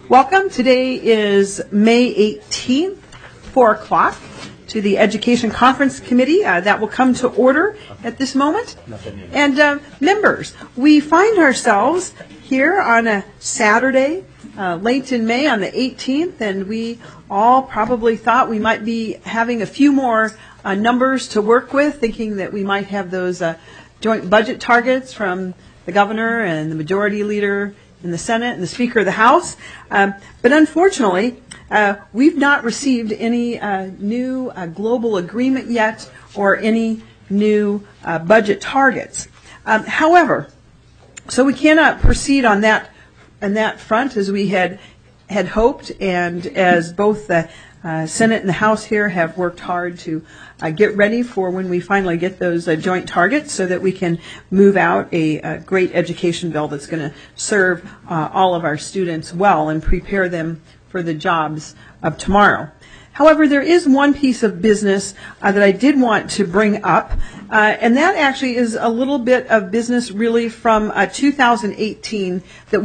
Welcome. Today is May 18th, 4 o'clock, to the Education Conference Committee. That will come to order at this moment. And members, we find ourselves here on a Saturday, late in May on the 18th, and we all probably thought we might be having a few more numbers to work with, thinking that we might have those joint budget targets from the governor and the majority leader in the Senate and the Speaker of the House. But unfortunately, we've not received any new global agreement yet or any new budget targets. However, so we cannot proceed on that front as we had hoped, and as both the Senate and the House here have worked hard to get ready for when we finally get those joint targets so that we can move out a great education bill that's going to serve all of our students well and prepare them for the jobs of tomorrow. However, there is one piece of business that I did want to bring up, and that actually is a little bit of business really from 2018 that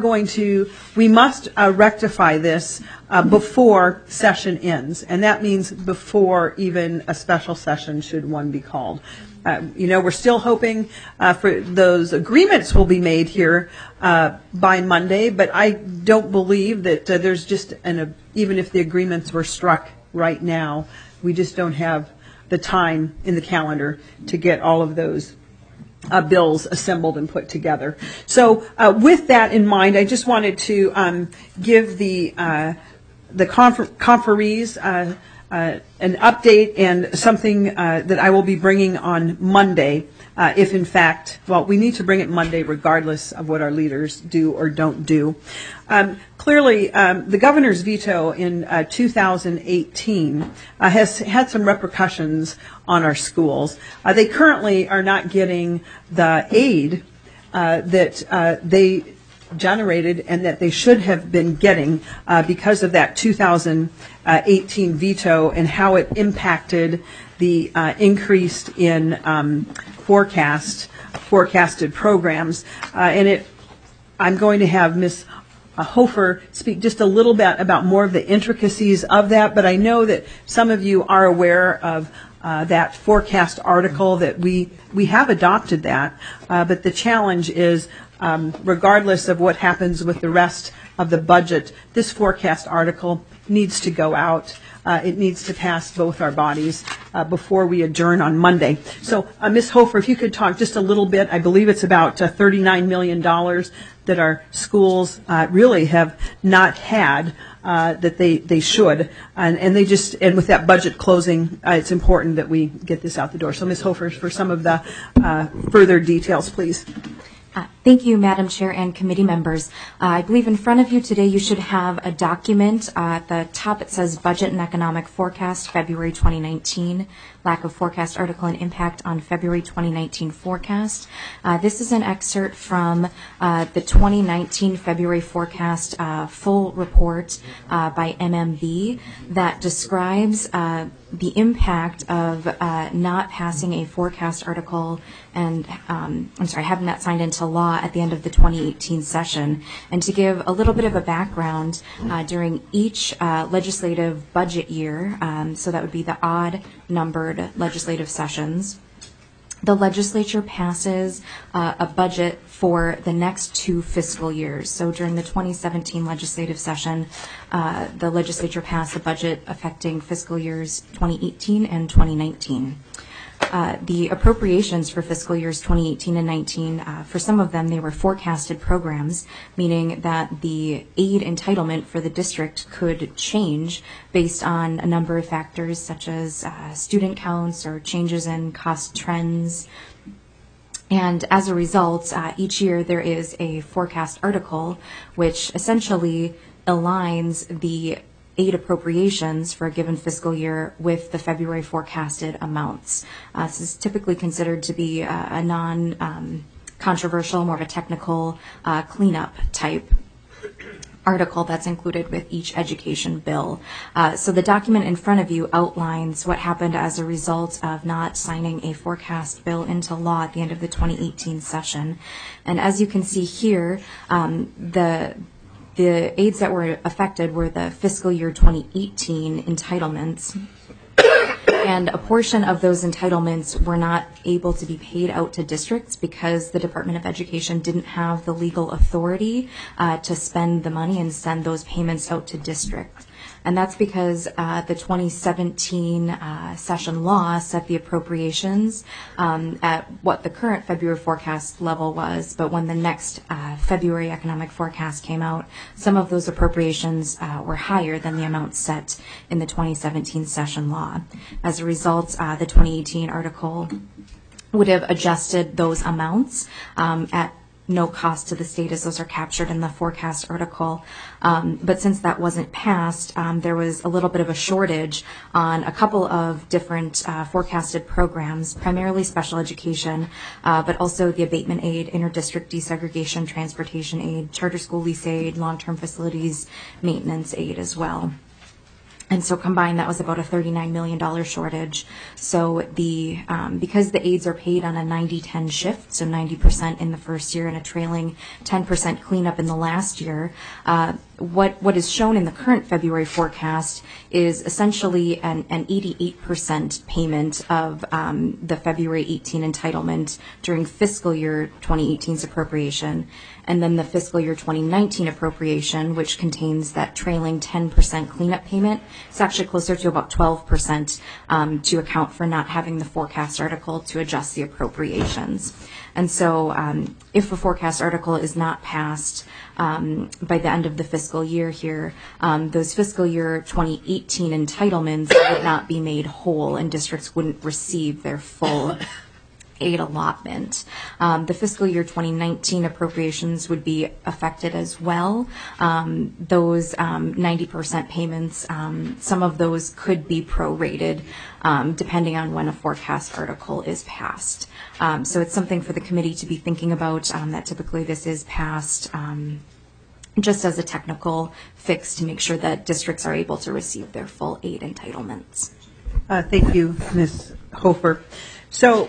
we must rectify this before session ends, and that means before even a special session should one be called. We're still hoping for those agreements will be made here by Monday, but I don't believe that there's just even if the agreements were struck right now, we just don't have the time in the calendar to get all of those bills assembled and put together. So with that in mind, I just wanted to give the conferees an update and something that I will be bringing on Monday, if in fact, we need to bring it Monday regardless of what our leaders do or don't do. Clearly, the governor's veto in 2018 has had some repercussions on our schools. They currently are not getting the aid that they generated and that they should have been getting because of that 2018 veto and how it impacted the increase in forecasted programs. I'm going to have Ms. Hofer speak just a little bit about more of the intricacies of that, but I know that some of you are aware of that forecast article that we have adopted that, but the challenge is regardless of what happens with the rest of the budget, this forecast article needs to go out. It needs to pass both our bodies before we adjourn on Monday. So, Ms. Hofer, if you could talk just a little bit, I believe it's about $39 million that our schools really have not had that they should. And with that budget closing, it's important that we get this out the door. So, Ms. Hofer, for some of the further details, please. Thank you, Madam Chair and committee members. I believe in front of you today you should have a document. At the top it says Budget and Economic Forecast, February 2019, Lack of Forecast Article and Impact on February 2019 Forecast. This is an excerpt from the 2019 February Forecast full report by MMB that describes the impact of not passing a forecast article and having that signed into law at the end of the 2018 session. And to give a little bit of a background, during each legislative budget year, so that would be the odd numbered legislative sessions, the legislature passes a budget for the next 2 fiscal years. So during the 2017 legislative session, the legislature passed a budget affecting fiscal years 2018 and 2019. The appropriations for fiscal years 2018 and 19, for some of them, they were forecasted programs, meaning that the aid entitlement for the district could change based on a number of factors such as student counts or changes in cost trends. And as a result, each year there is a forecast article which essentially aligns the aid appropriations for a given fiscal year with the February forecasted amounts. This is typically considered to be a non-controversial, more of a technical cleanup type article that's included with each education bill. So the document in front of you outlines what happened as a result of not signing a forecast bill into law at the end of the 2018 session. And as you can see here, the The aids that were affected were the fiscal year 2018 entitlements. And a portion of those entitlements were not able to be paid out to districts because the Department of Education didn't have the legal authority to spend the money and send those payments out to districts. And that's because the 2017 session law set the appropriations at what the current February forecast level was, but when the next February economic forecast came out, some of those appropriations were higher than the amounts set in the 2017 session law. As a result, the 2018 article would have adjusted those amounts at no cost to the state, as those are captured in the forecast article. But since that wasn't passed, there was a little bit of a shortage on a couple of different forecasted programs, primarily special education, but also the abatement aid, interdistrict desegregation, transportation aid, charter school lease aid, long-term facilities maintenance aid as well. And so combined, that was about a $39 million shortage. So because the aids are paid on a 90-10 shift, so 90% in the first year and a trailing 10% cleanup in the last year, what is shown in the current February forecast is essentially an 88% payment of the February 18 entitlement during fiscal year 2018's appropriation, and then the fiscal year 2019 appropriation, which contains that trailing 10% cleanup payment. It's actually closer to about 12% to account for not having the forecast article to adjust the appropriations. And so if a forecast article is not passed by the end of the fiscal year here, those fiscal year 2018 entitlements would not be made whole and districts wouldn't receive their full aid allotment. The fiscal year 2019 appropriations would be affected as well. Those 90% payments, some of those could be prorated depending on when a forecast article is passed. So it's something for the committee to be thinking about, that typically this is passed just as a technical fix to make sure that districts are able to receive their full aid entitlements. Thank you, Ms. Hofer. So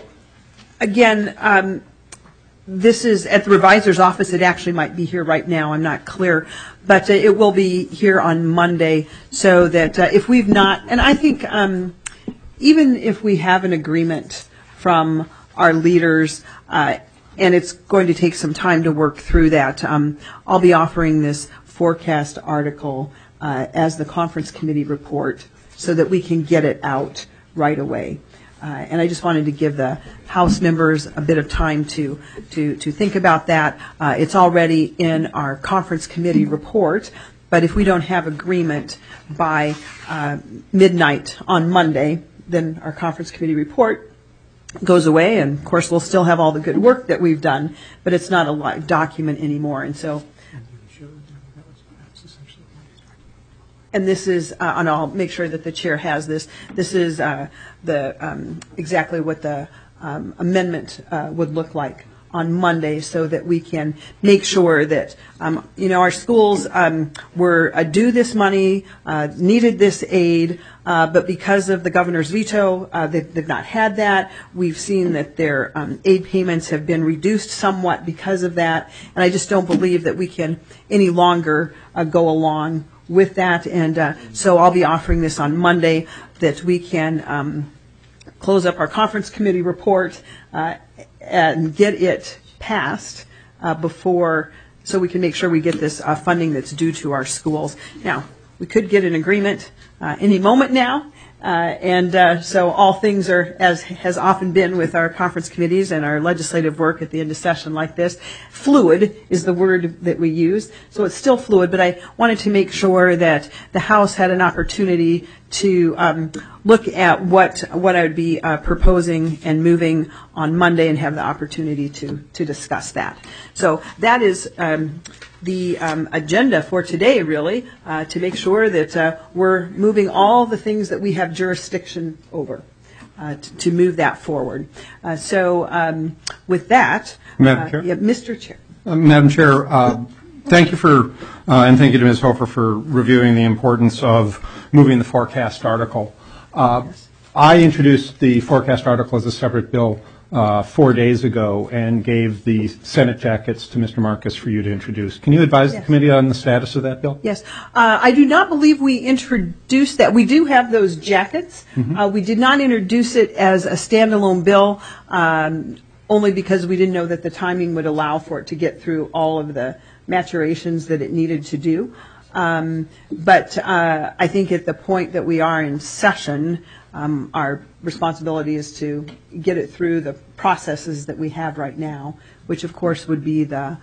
again, this is at the revisor's office. It actually might be here right now. I'm not clear. But it will be here on Monday so that if we've not, and I think even if we have an agreement from our leaders, and it's going to take some time to work through that, I'll be offering this forecast article as the conference committee report so that we can get it out right away. And I just wanted to give the House members a bit of time to think about that. It's already in our conference committee report, but if we don't have agreement by midnight on Monday, then our conference committee report goes away, and of course we'll still have all the good work that we've done, but it's not a live document anymore. And so, and this is, and I'll make sure that the chair has this. This is exactly what the amendment would look like on Monday, so that we can make sure that our schools were due this money, needed this aid, but because of the governor's veto, they've not had that. We've seen that their aid payments have been reduced somewhat because of that, and I just don't believe that we can any longer go along with that. And so I'll be offering this on Monday, that we can close up our conference committee report and get it passed before, so we can make sure we get this funding that's due to our schools. Now, we could get an agreement any moment now, and so all things are, as has often been with our conference committees and our legislative work at the end of session like this, fluid is the word that we use. So it's still fluid, but I wanted to make sure that the House had an opportunity to look at what I would be proposing and moving on Monday, and have the opportunity to discuss that. So that is the agenda for today, really, to make sure that we're moving all the things that we have jurisdiction over, to move that forward. So with that, Madam Chair? Yeah, Mr. Chair. Madam Chair, thank you for, and thank you to Ms. Hofer for reviewing the importance of moving the forecast article. I introduced the forecast article as a separate bill 4 days ago and gave the Senate jackets to Mr. Marcus for you to introduce. Can you advise the committee on the status of that bill? Yes. I do not believe we introduced that. We do have those jackets. We did not introduce it as a standalone bill, only because we didn't know that the timing would allow for it to get through all of the maturations that it needed to do. But I think at the point that we are in session, our responsibility is to get it through the processes that we have right now, which of course would be the,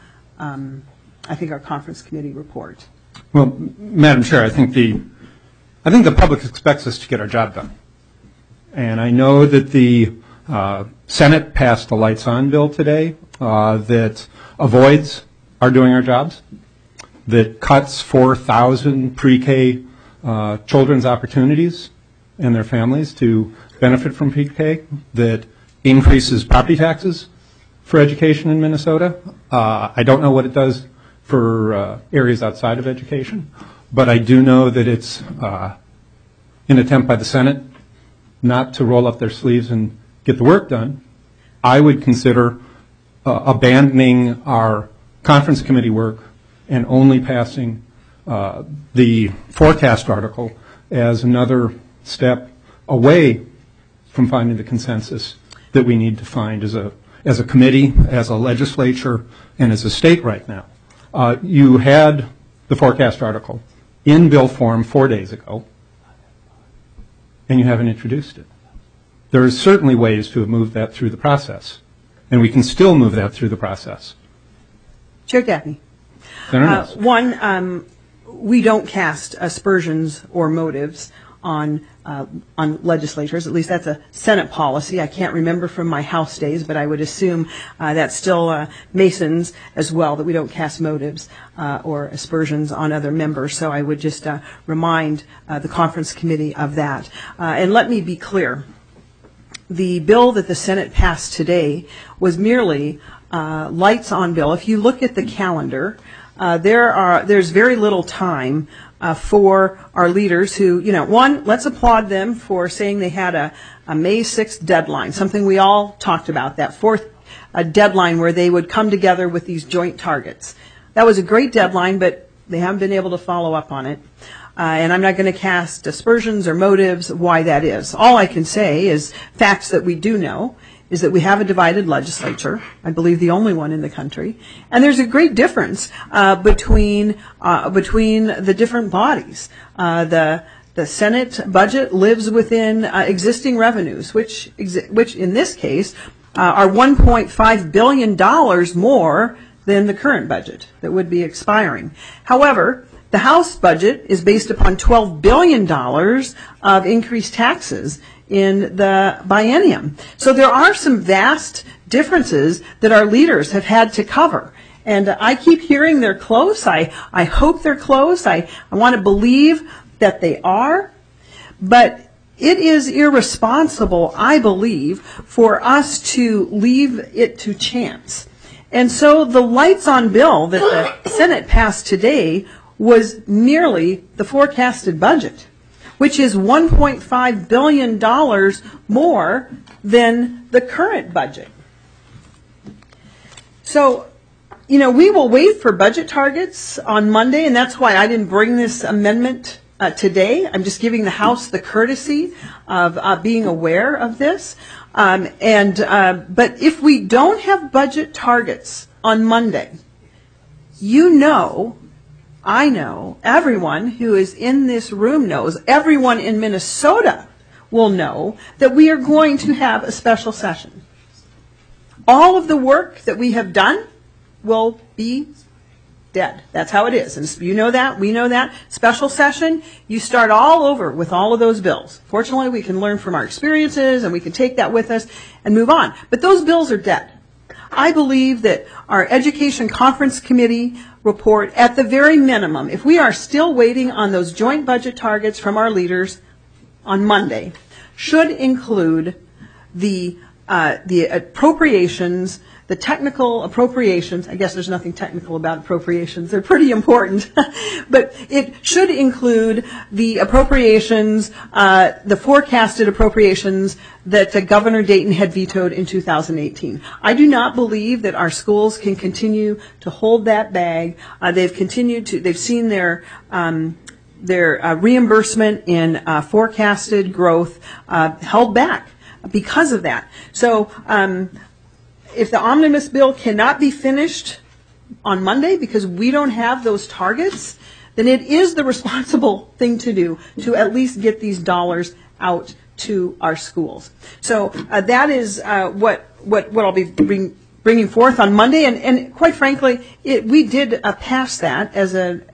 I think, our conference committee report. Well, Madam Chair, I think the public expects us to get our job done. And I know that the Senate passed the Lights On bill today that avoids our doing our jobs, that cuts 4,000 pre-K children's opportunities and their families to benefit from pre-K, that increases property taxes for education in Minnesota. I don't know what it does for areas outside of education, but I do know that it's an attempt by the Senate not to roll up their sleeves and get the work done. I would consider abandoning our conference committee work and only passing the forecast article as another step away from finding the consensus that we need to find as a committee, as a legislature, and as a state right now. You had the forecast article in bill form 4 days ago, and you haven't introduced it. There are certainly ways to have moved that through the process, and we can still move that through the process. Chair Gaffney. One, we don't cast aspersions or motives on legislators. At least that's a Senate policy. I can't remember from my House days, but I would assume that's still Masons as well, that we don't cast motives or aspersions on other members. So I would just remind the conference committee of that. And let me be clear. The bill that the Senate passed today was merely Lights On bill. If you look at the calendar, there's very little time for our leaders who, one, let's applaud them for saying they had a May 6th deadline, something we all talked about, that fourth deadline where they would come together with these joint targets. That was a great deadline, but they haven't been able to follow up on it. And I'm not going to cast aspersions or motives why that is. All I can say is facts that we do know is that we have a divided legislature, I believe the only one in the country, and there's a great difference between the different bodies. The Senate budget lives within existing revenues, which in this case are $1.5 billion more than the current budget that would be expiring. However, the House budget is based upon $12 billion of increased taxes in the biennium. So there are some vast differences that our leaders have had to cover. And I keep hearing they're close. I hope they're close. I want to believe that they are. But it is irresponsible, I believe, for us to leave it to chance. And so the Lights On bill that the Senate passed today was merely the forecasted budget, which is $1.5 billion more than the current budget. So, we will wait for budget targets on Monday, and that's why I didn't bring this amendment today. I'm just giving the House the courtesy of being aware of this. But if we don't have budget targets on Monday, I know, everyone who is in this room knows, everyone in Minnesota will know that we are going to have a special session. All of the work that we have done will be dead. That's how it is. And you know that, we know that. Special session, you start all over with all of those bills. Fortunately, we can learn from our experiences and we can take that with us and move on. But those bills are dead. I believe that our Education Conference Committee report, at the very minimum, if we are still waiting on those joint budget targets from our leaders on Monday, should include the appropriations the technical appropriations. I guess there's nothing technical about appropriations. They're pretty important. But it should include the appropriations, the forecasted appropriations that Governor Dayton had vetoed in 2018. I do not believe that our schools can continue to hold that bag. They've seen their reimbursement in forecasted growth held back because of that. So if the omnibus bill cannot be finished on Monday because we don't have those targets, then it is the responsible thing to do to at least get these dollars out to our schools. So that is what I'll be bringing forth on Monday, and quite frankly, we did pass that as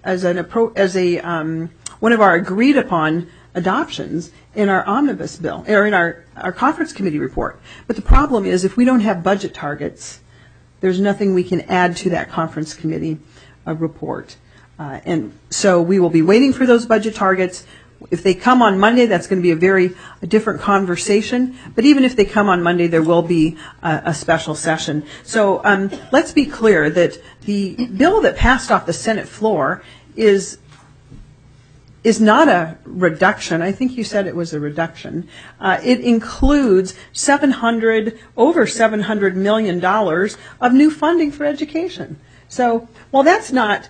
one of our agreed upon adoptions in our omnibus bill, or in our conference committee report. But the problem is, if we don't have budget targets, there's nothing we can add to that conference committee report. And so we will be waiting for those budget targets. If they come on Monday, that's going to be a different conversation. But even if they come on Monday, there will be a special session. So let's be clear that the bill that passed off the Senate floor is not a reduction. I think you said it was a reduction. It includes over $700 million of new funding for education. So while that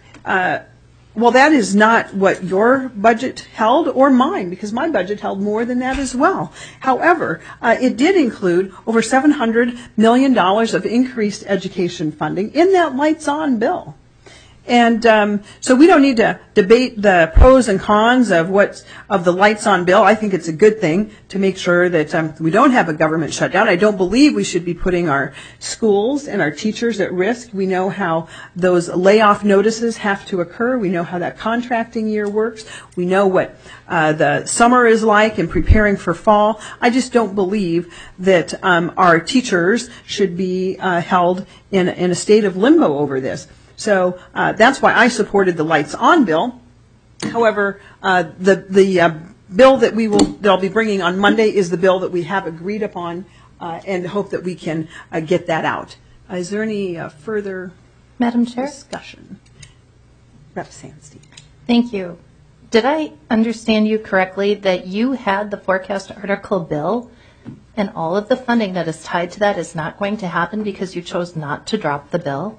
is not what your budget held or mine, because my budget held more than that as well. However, it did include over $700 million of increased education funding in that Lights On bill. And so we don't need to debate the pros and cons of the Lights On bill. I think it's a good thing to make sure that we don't have a government shutdown. I don't believe we should be putting our schools and our teachers at risk. We know how those layoff notices have to occur. We know how that contracting year works. We know what the summer is like and preparing for fall. I just don't believe that our teachers should be held in a state of limbo over this. So that's why I supported the Lights On bill. However, the bill that I'll be bringing on Monday is the bill that we have agreed upon, and hope that we can get that out. Is there any further Madam Chair? discussion? Rep. Sandstein. Thank you. Did I understand you correctly that you had the forecast article bill and all of the funding that is tied to that is not going to happen because you chose not to drop the bill?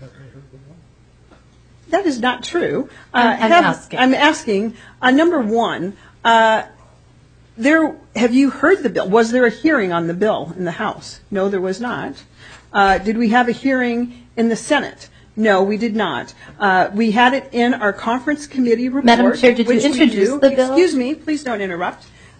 That is not true. I'm asking. I'm asking, number one, have you heard the bill? Was there a hearing on the bill in the House? No, there was not. Did we have a hearing in the Senate? No, we did not. We had it in our conference committee report. Madam Chair, did you introduce the bill? Excuse me, please don't interrupt.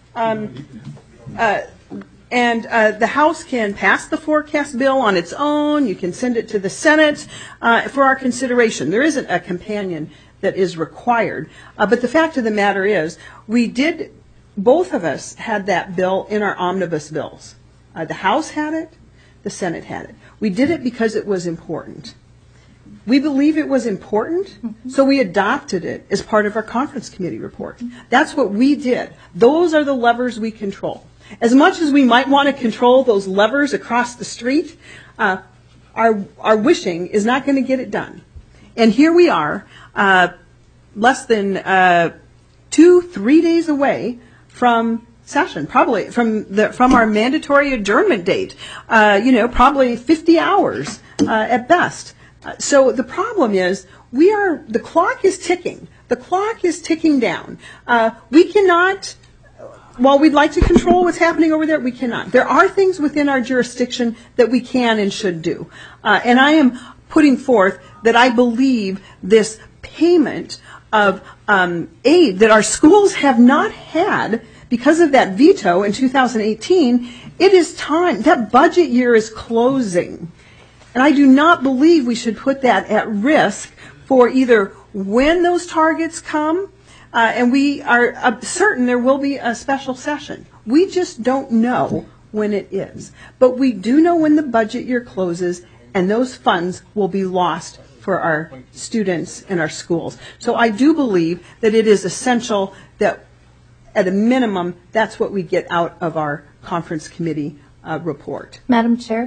And the House can pass the forecast bill on its own. You can send it to the Senate for our consideration. There isn't a companion that is required. But the fact of the matter is, both of us had that bill in our omnibus bills. The House had it, the Senate had it. We did it because it was important. We believe it was important, so we adopted it as part of our conference committee report. That's what we did. Those are the levers we control. As much as we might want to control those levers across the street, our wishing is not going to get it done. And here we are, less than 2-3 days away from session, probably from our mandatory adjournment date. Probably 50 hours at best. So the problem is, the clock is ticking. The clock is ticking down. We cannot. While we'd like to control what's happening over there, we cannot. There are things within our jurisdiction that we can and should do. And I am putting forth that I believe this payment of aid that our schools have not had because of that veto in 2018, it is time. That budget year is closing. And I do not believe we should put that at risk for either when those targets come, and we are certain there will be a special session. We just don't know when it is. But we do know when the budget year closes, and those funds will be lost for our students and our schools. So I do believe that it is essential that, at a minimum, that's what we get out of our conference committee report. Madam Chair?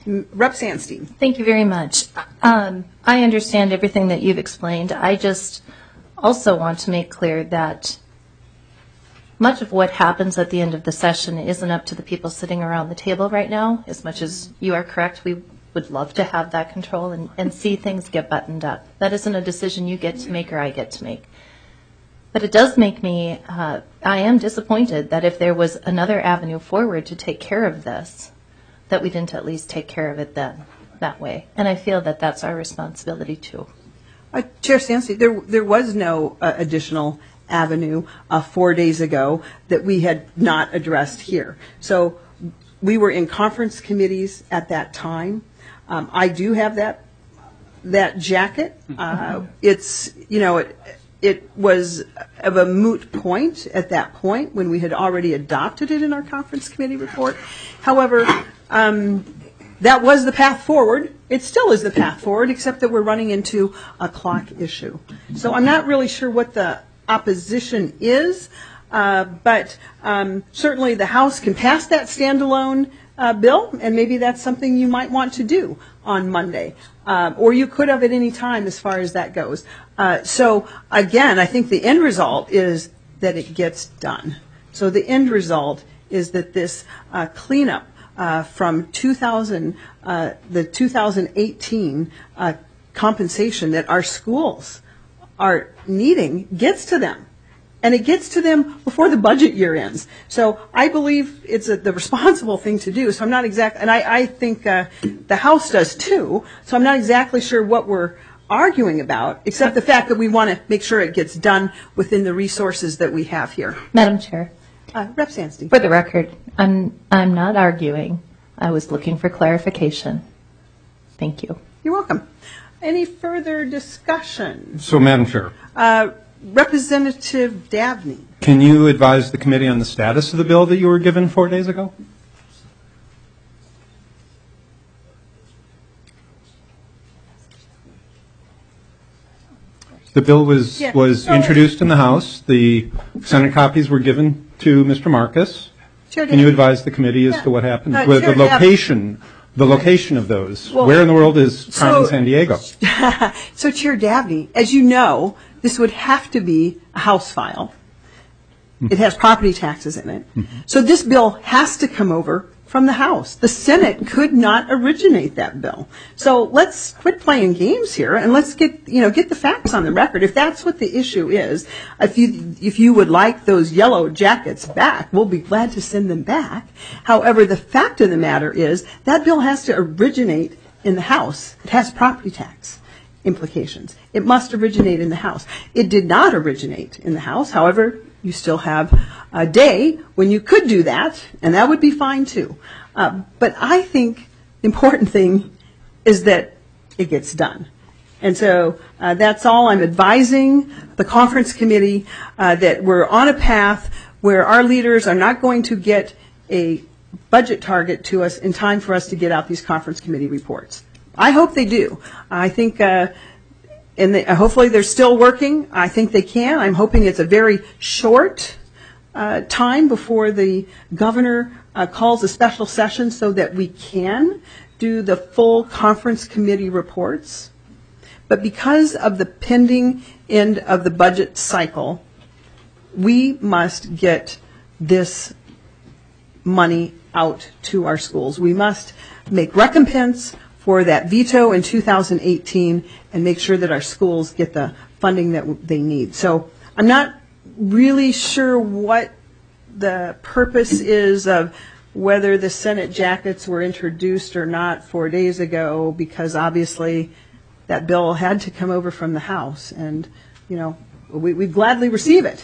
Rep. Sandstein. Thank you very much. I understand everything that you've explained. I just also want to make clear that much of what happens at the end of the session isn't up to the people sitting around the table right now. As much as you are correct, we would love to have that control and see things get buttoned up. That isn't a decision you get to make or I get to make. But it does make me, I am disappointed that if there was another avenue forward to take care of this, that we didn't at least take care of it then, that way. And I feel that that's our responsibility too. Chair Sandstein, there was no additional avenue 4 days ago that we had not addressed here. So we were in conference committees at that time. I do have that jacket. It's, it was of a moot point at that point when we had already adopted it in our conference committee report. However, that was the path forward. It still is the path forward, except that we're running into a clock issue. So I'm not really sure what the opposition is, but certainly the House can pass that standalone bill, and maybe that's something you might want to do on Monday. Or you could have at any time as far as that goes. So again, I think the end result is that it gets done. So the end result is that this cleanup from the 2018 compensation that our schools are needing gets to them. And it gets to them before the budget year ends. So I believe it's the responsible thing to do. So I'm not exactly, and I think the House does too. So I'm not exactly sure what we're arguing about, except the fact that we want to make sure it gets done within the resources that we have here. Madam Chair. Rep. Sandstein. For the record, I'm not arguing. I was looking for clarification. Thank you. You're welcome. Any further discussion? So, Madam Chair. Representative Dabney. Can you advise the committee on the status of the bill that you were given 4 days ago? The bill was introduced in the House. The Senate copies were given to Mr. Marcus. Can you advise the committee as to what happened? The location of those. Well, where in the world is Carmen San Diego? So, Chair Dabney, as you know, this would have to be a House file. It has property taxes in it. So this bill has to come over from the House. The Senate could not originate that bill. So let's quit playing games here and let's get the facts on the record. If that's what the issue is, if you would like those yellow jackets back, we'll be glad to send them back. However, the fact of the matter is that bill has to originate in the House. It has property tax implications. It must originate in the House. It did not originate in the House. However, you still have a day when you could do that, and that would be fine too. But I think the important thing is that it gets done. And so that's all. I'm advising the conference committee that we're on a path where our leaders are not going to get a budget target to us in time for us to get out these conference committee reports. I hope they do. I think hopefully they're still working. I think they can. I'm hoping it's a very short time before the governor calls a special session so that we can do the full conference committee reports. But because of the pending end of the budget cycle, we must get this money out to our schools. We must make recompense for that veto in 2018 and make sure that our schools get the funding that they need. So I'm not really sure what the purpose is of whether the Senate jackets were introduced or not 4 days ago, because obviously that bill had to come over from the House, and we gladly receive it.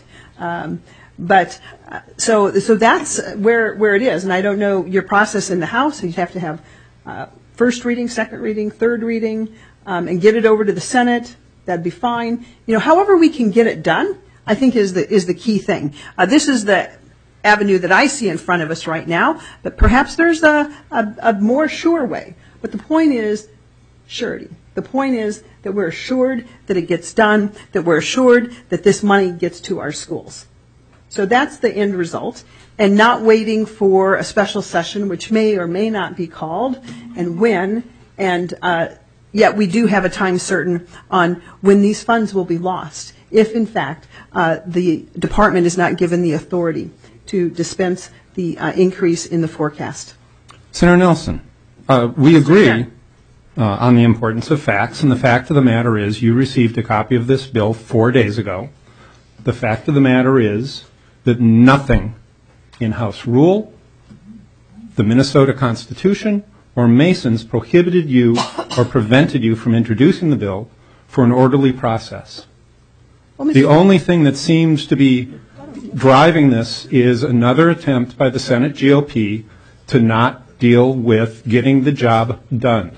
But so that's where it is, and I don't know your process in the House. You have to have first reading, second reading, third reading, and get it over to the Senate. That'd be fine. However we can get it done, I think is the key thing. This is the avenue that I see in front of us right now, but perhaps there's a more sure way. But the point is surety. The point is that we're assured that it gets done, that we're assured that this money gets to our schools. So that's the end result, and not waiting for a special session, which may or may not be called, and when, and yet we do have a time certain on when these funds will be lost, if in fact the department is not given the authority to dispense the increase in the forecast. Senator Nelson, we agree on the importance of facts, and the fact of the matter is you received a copy of this bill 4 days ago. The fact of the matter is that nothing in House rule, the Minnesota Constitution, or Masons prohibited you or prevented you from introducing the bill for an orderly process. Well, The only thing that seems to be driving this is another attempt by the Senate GOP to not deal with getting the job done.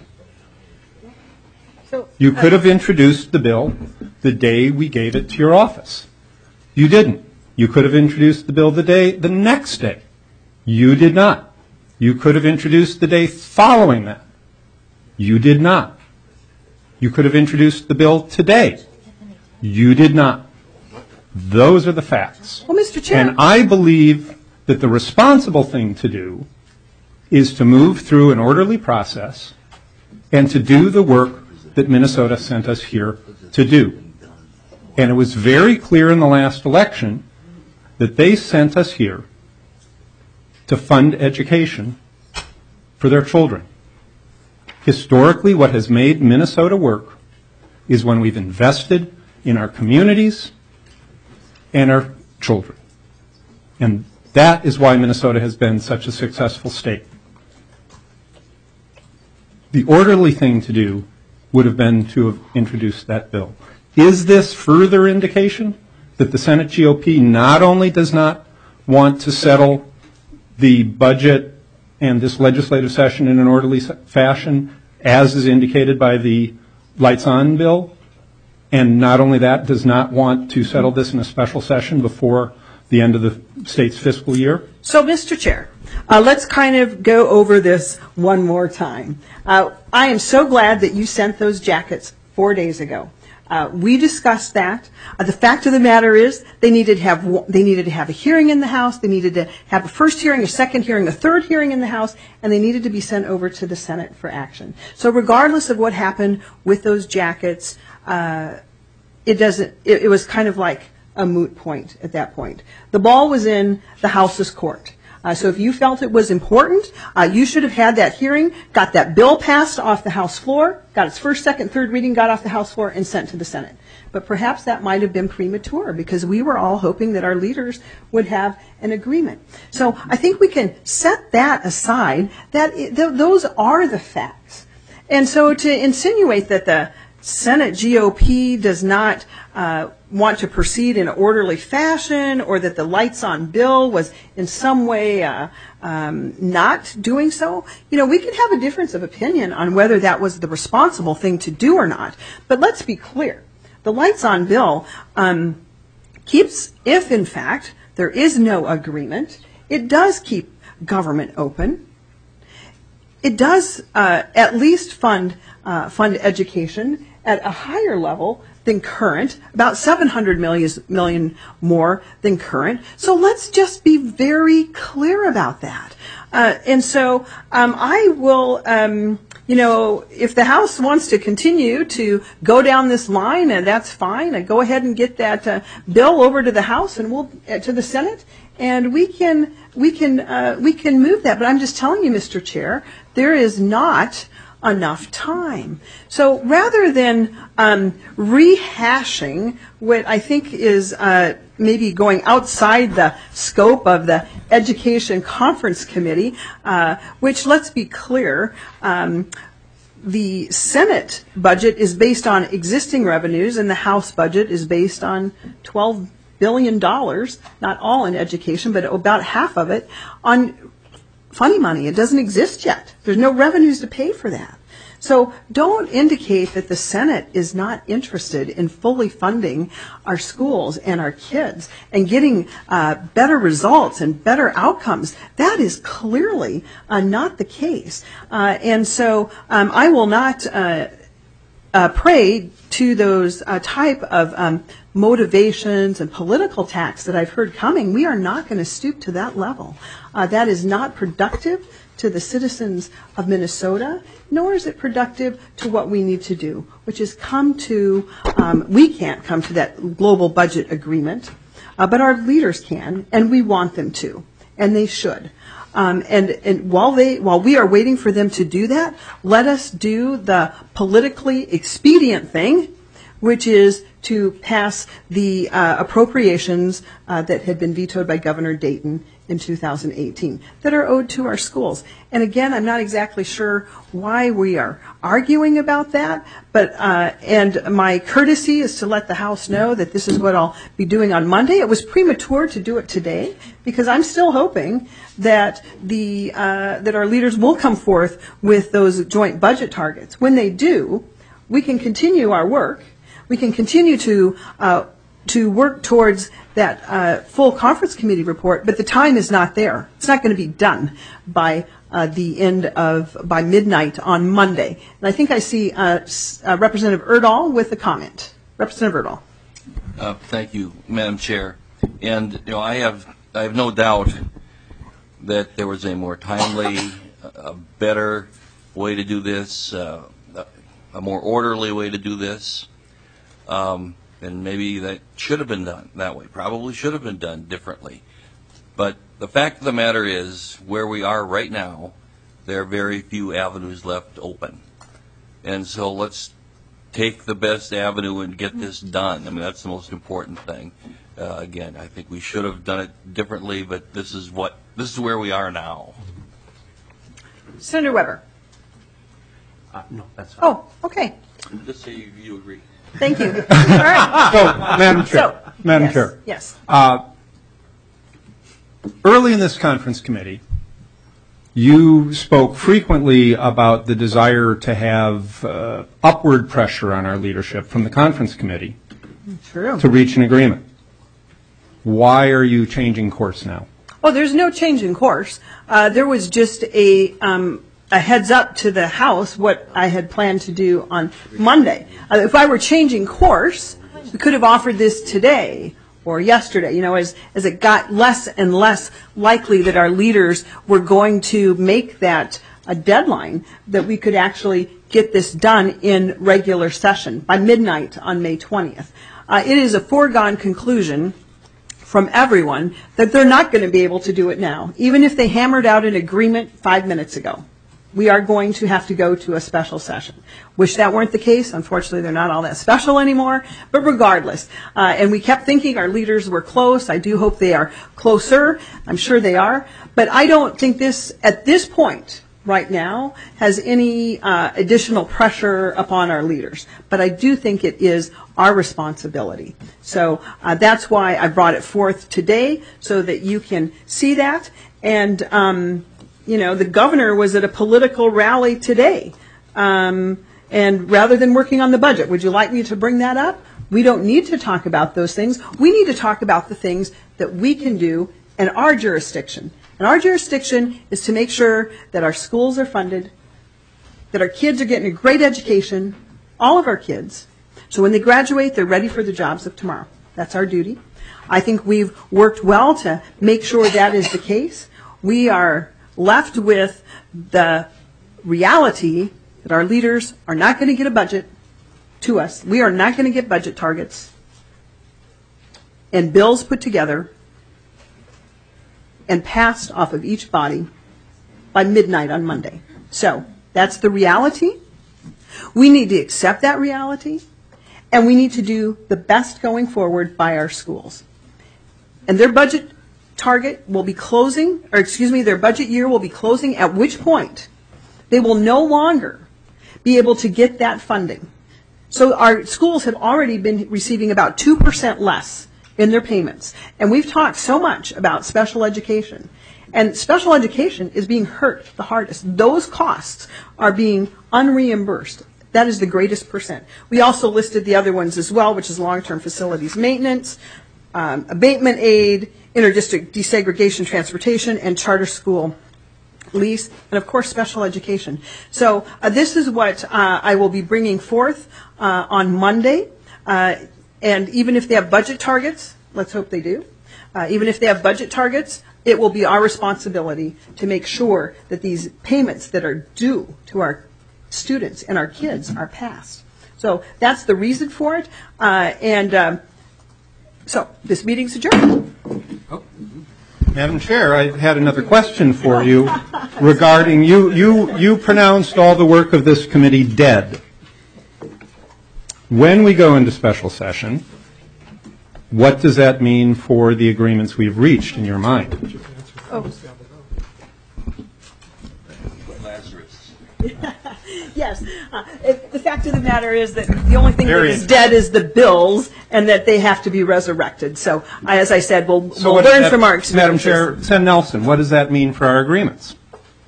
You could have introduced the bill the day we gave it to your office. You didn't. You could have introduced the bill the next day. You did not. You could have introduced the day following that. You did not. You could have introduced the bill today. You did not. Those are the facts. Well, Mr. Chair. And I believe that the responsible thing to do is to move through an orderly process and to do the work that Minnesota sent us here to do. And it was very clear in the last election that they sent us here to fund education for their children. Historically, what has made Minnesota work is when we've invested in our communities and our children. And that is why Minnesota has been such a successful state. The orderly thing to do would have been to have introduced that bill. Is this further indication that the Senate GOP not only does not want to settle the budget and this legislative session in an orderly fashion, as is indicated by the Lights On bill, and not only that, does not want to settle this in a special session before the end of the state's fiscal year? So, Mr. Chair, let's kind of go over this one more time. I am so glad that you sent those jackets 4 days ago. We discussed that. The fact of the matter is they needed to have a hearing in the House. They needed to have a first hearing, a second hearing, a third hearing in the House, and they needed to be sent over to the Senate for action. So regardless of what happened with those jackets, it was kind of like a moot point at that point. The ball was in the House's court. So if you felt it was important, you should have had that hearing, got that bill passed off the House floor, got its first, second, third reading, got off the House floor, and sent to the Senate. But perhaps that might have been premature because we were all hoping that our leaders would have an agreement. So I think we can set that aside, those are the facts. And so to insinuate that the Senate GOP does not want to proceed in an orderly fashion, or that the Lights On bill was in some way not doing so, we can have a difference of opinion on whether that was the responsible thing to do or not. But let's be clear. The Lights On bill keeps, if in fact there is no agreement, it does keep government open. It does at least fund education at a higher level than current, about $700 million more than current. So let's just be very clear about that. And so I will, if the House wants to continue to go down this line, and that's fine, go ahead and get that bill over to the House and we'll to the Senate, and we can move that. But I'm just telling you, Mr. Chair, there is not enough time. So rather than rehashing what I think is maybe going outside the scope of the Education Conference Committee, which, let's be clear, the Senate budget is based on existing revenues and the House budget is based on $12 billion, not all in education, but about half of it on funny money. It doesn't exist yet. There's no revenues to pay for that. So don't indicate that the Senate is not interested in fully funding our schools and our kids and getting better results and better outcomes. That is clearly not the case. And so I will not pray to those type of motivations and political attacks that I've heard coming, we are not going to stoop to that level. That is not productive to the citizens of Minnesota, nor is it productive to what we need to do, which is we can't come to that global budget agreement, but our leaders can, and we want them to, and they should. And while we are waiting for them to do that, let us do the politically expedient thing, which is to pass the appropriations that had been vetoed by Governor Dayton in 2018 that are owed to our schools. And again, I'm not exactly sure why we are arguing about that, but and my courtesy is to let the House know that this is what I'll be doing on Monday. It was premature to do it today because I'm still hoping that that our leaders will come forth with those joint budget targets. When they do, we can continue our work. We can continue to work towards that full conference committee report, but the time is not there. It's not going to be done by by midnight on Monday. And I think I see Representative Erdahl with a comment. Representative Erdahl. Thank you, Madam Chair. And I have no doubt that there was a more timely, a better way to do this, a more orderly way to do this. And maybe that should have been done that way, probably should have been done differently. But the fact of the matter is, where we are right now, there are very few avenues left open. And so let's take the best avenue and get this done. I mean, that's the most important thing. Again, I think we should have done it differently, but this is where we are now. Senator Weber. No, that's fine. Oh, okay. Just say you agree. Thank you. All right. So, Madam Chair. Yes. Early in this conference committee, you spoke frequently about the desire to have upward pressure on our leadership from the conference committee to reach an agreement. Why are you changing course now? Well, there's no change in course. There was just a heads up to the House what I had planned to do on Monday. If I were changing course, we could have offered this today or yesterday, as it got less and less likely that our leaders were going to make that a deadline, that we could actually get this done in regular session by midnight on May 20th. It is a foregone conclusion from everyone that they're not going to be able to do it now, even if they hammered out an agreement 5 minutes ago. We are going to have to go to a special session. Wish that weren't the case. Unfortunately, they're not all that special anymore. But regardless, and we kept thinking our leaders were close. I do hope they are closer. I'm sure they are. But I don't think this, at this point, right now, has any additional pressure upon our leaders. But I do think it is our responsibility. So that's why I brought it forth today, so that you can see that. And the governor was at a political rally today. And rather than working on the budget, would you like me to bring that up? We don't need to talk about those things. We need to talk about the things that we can do in our jurisdiction. And our jurisdiction is to make sure that our schools are funded, that our kids are getting a great education, all of our kids. So when they graduate, they're ready for the jobs of tomorrow. That's our duty. I think we've worked well to make sure that is the case. We are left with the reality that our leaders are not going to get a budget to us. We are not going to get budget targets and bills put together and passed off of each body by midnight on Monday. So that's the reality. We need to accept that reality, and we need to do the best going forward by our schools. And their budget target will be closing, their budget year will be closing, at which point they will no longer be able to get that funding. So our schools have already been receiving about 2% less in their payments. And we've talked so much about special education. And special education is being hurt the hardest. Those costs are being unreimbursed. That is the greatest percent. We also listed the other ones as well, which is long-term facilities maintenance, abatement aid, interdistrict desegregation transportation, and charter school lease, and of course special education. So this is what I will be bringing forth on Monday. And even if they have budget targets, let's hope they do, even if they have budget targets, it will be our responsibility to make sure that these payments that are due to our students and our kids are passed. So that's the reason for it. So this meeting's adjourned. Madam Chair, I had another question for you regarding, you pronounced all the work of this committee dead. When we go into special session, what does that mean for the agreements we've reached in your mind? Lazarus. Yes. The fact of the matter is that the only thing that is dead is the bills, and that they have to be resurrected. So, as I said, we'll learn from our experiences. Madam Chair, Sen. Nelson, what does that mean for our agreements?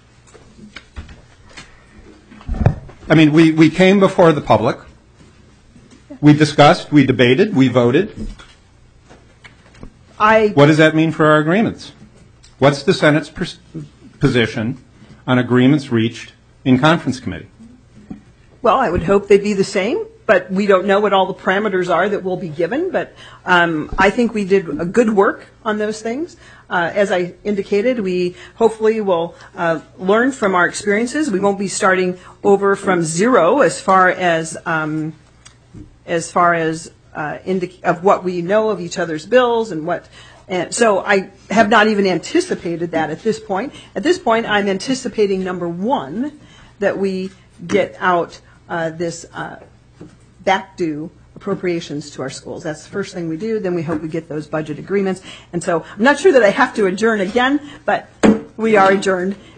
I mean, we came before the public. We discussed, we debated, we voted. What does that mean for our agreements? What's the Senate's position on agreements reached in conference committee? Well, I would hope they'd be the same, but we don't know what all the parameters are that will be given. But I think we did a good work on those things. As I indicated, we hopefully will learn from our experiences. We won't be starting over from zero as far as of what we know of each other's bills and what. And so I have not even anticipated that at this point. At this point, I'm anticipating, number one, that we get out this back due appropriations to our schools. That's the first thing we do. Then we hope we get those budget agreements. And so I'm not sure that I have to adjourn again, but we are adjourned.